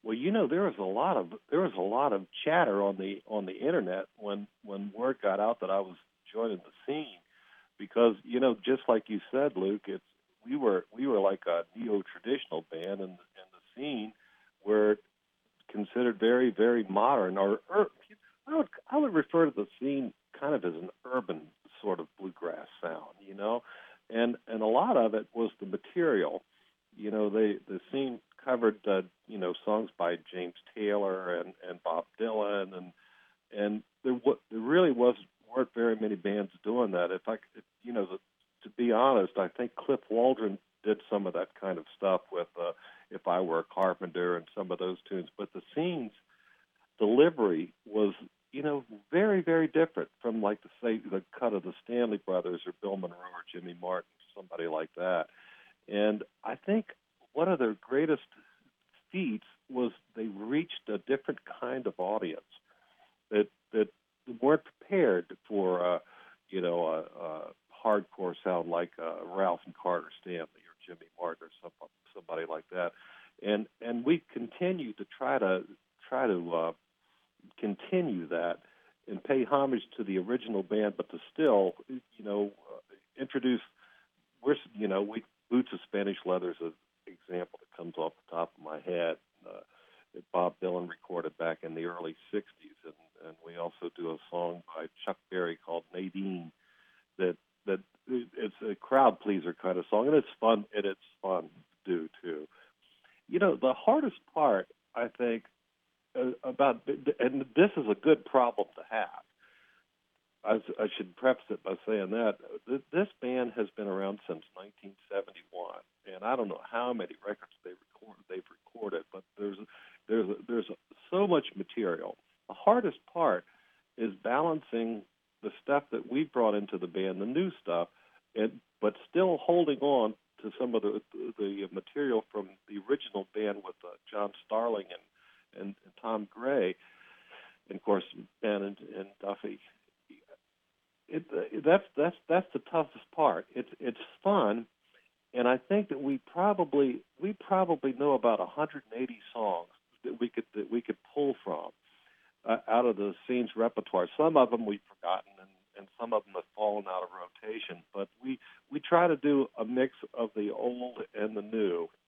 Well, there was a lot of chatter on the internet when word got out that I was joining the scene, because just like you said, Luke, it's we were like a neo traditional band, and the scene were considered very, very modern, I would refer to the scene kind of as an urban sort of bluegrass sound, and a lot of it was the material. The scene covered songs by James Taylor and Bob Dylan, and there really weren't very many bands doing that. To be honest, I think Cliff Waldron did some of that kind of stuff with "If I Were a Carpenter" and some of those tunes, but the scene's delivery was very, very different from, like, say, the cut of the Stanley Brothers or Bill Monroe or Jimmy Martin, somebody like that. And I think one of their greatest feats was they reached a different kind of audience that weren't prepared for hardcore sound like Ralph and Carter Stanley or Jimmy Martin or somebody like that. And we continue to try to continue that and pay homage to the original band, but to still introduce Boots of Spanish Leather is an example that comes off the top of my head, that Bob Dylan recorded back in the early 60s. And we also do a song by Chuck Berry called Nadine that it's a crowd pleaser kind of song, and it's fun to do too. The hardest part, I think, about, and this is a good problem to have, I should preface it by saying that this band has been around since 1971, and I don't know how many records they've recorded, but there's so much material. The hardest part is balancing the stuff that we brought into the band, the new stuff, but still holding on to some of the material from the original band with John Starling and Tom Gray, and of course Ben and Duffy. That's the toughest part. It's fun, and I think that we probably know about 180 songs that we could pull from out of the scene's repertoire. Some of them we've forgotten, and some of them have fallen out of rotation. But we try to do a mix of the old and the new,